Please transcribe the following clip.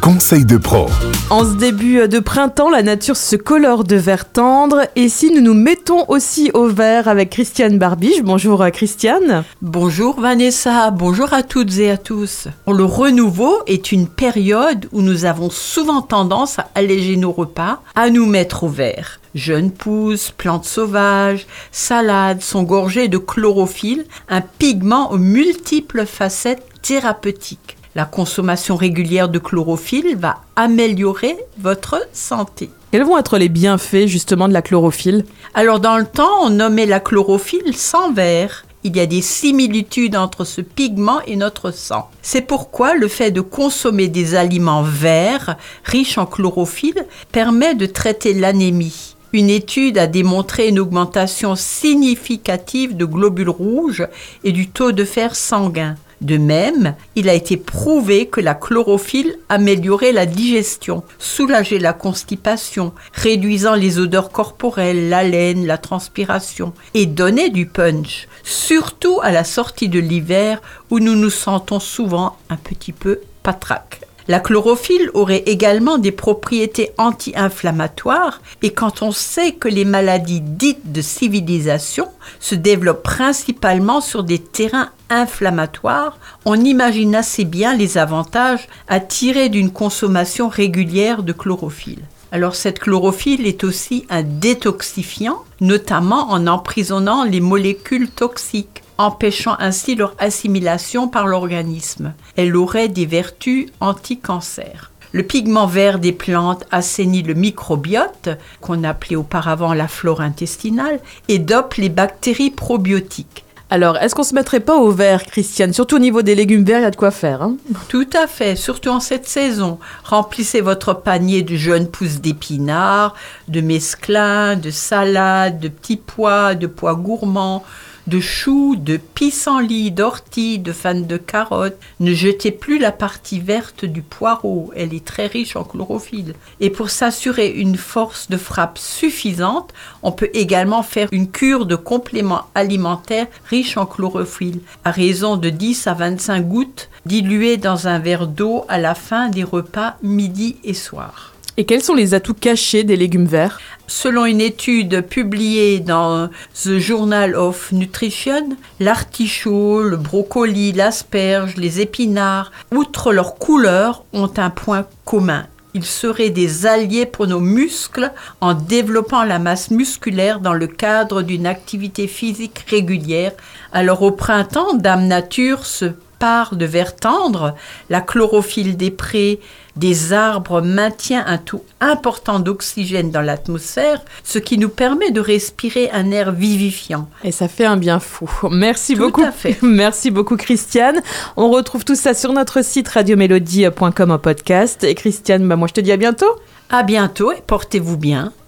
conseils de pro. En ce début de printemps, la nature se colore de vert tendre. Et si nous nous mettons aussi au vert avec Christiane Barbiche. Bonjour Christiane. Bonjour Vanessa, bonjour à toutes et à tous. Le renouveau est une période où nous avons souvent tendance à alléger nos repas, à nous mettre au vert. Jeunes pousses, plantes sauvages, salades sont gorgées de chlorophylle, un pigment aux multiples facettes thérapeutiques. La consommation régulière de chlorophylle va améliorer votre santé. Quels vont être les bienfaits justement de la chlorophylle ? Alors dans le temps, on nommait la chlorophylle sang vert. Il y a des similitudes entre ce pigment et notre sang. C'est pourquoi le fait de consommer des aliments verts, riches en chlorophylle, permet de traiter l'anémie. Une étude a démontré une augmentation significative de globules rouges et du taux de fer sanguin. De même, il a été prouvé que la chlorophylle améliorait la digestion, soulageait la constipation, réduisant les odeurs corporelles, l'haleine, la transpiration et donnait du punch, surtout à la sortie de l'hiver où nous nous sentons souvent un petit peu patraques. La chlorophylle aurait également des propriétés anti-inflammatoires et quand on sait que les maladies dites de civilisation se développent principalement sur des terrains inflammatoires, on imagine assez bien les avantages à tirer d'une consommation régulière de chlorophylle. Alors cette chlorophylle est aussi un détoxifiant, notamment en emprisonnant les molécules toxiques, empêchant ainsi leur assimilation par l'organisme. Elle aurait des vertus anti-cancer. Le pigment vert des plantes assainit le microbiote, qu'on appelait auparavant la flore intestinale, et dope les bactéries probiotiques. Alors, est-ce qu'on se mettrait pas au vert, Christiane ? Surtout au niveau des légumes verts, il y a de quoi faire. Tout à fait, surtout en cette saison. Remplissez votre panier de jeunes pousses d'épinards, de mesclun, de salades, de petits pois, de pois gourmands, de choux, de pissenlits, d'orties, de fans de carottes. Ne jetez plus la partie verte du poireau, elle est très riche en chlorophylle. Et pour s'assurer une force de frappe suffisante, on peut également faire une cure de compléments alimentaires riches en chlorophylle, à raison de 10 à 25 gouttes diluées dans un verre d'eau à la fin des repas midi et soir. Et quels sont les atouts cachés des légumes verts ? Selon une étude publiée dans The Journal of Nutrition, l'artichaut, le brocoli, l'asperge, les épinards, outre leur couleur, ont un point commun. Ils seraient des alliés pour nos muscles en développant la masse musculaire dans le cadre d'une activité physique régulière. Alors au printemps, Dame Nature se pare de vert tendre, la chlorophylle des prés, des arbres maintient un taux important d'oxygène dans l'atmosphère, ce qui nous permet de respirer un air vivifiant. Et ça fait un bien fou. Merci beaucoup. Tout à fait. Merci beaucoup Christiane. On retrouve tout ça sur notre site radiomélodie.com en podcast. Et Christiane, moi je te dis à bientôt. À bientôt et portez-vous bien.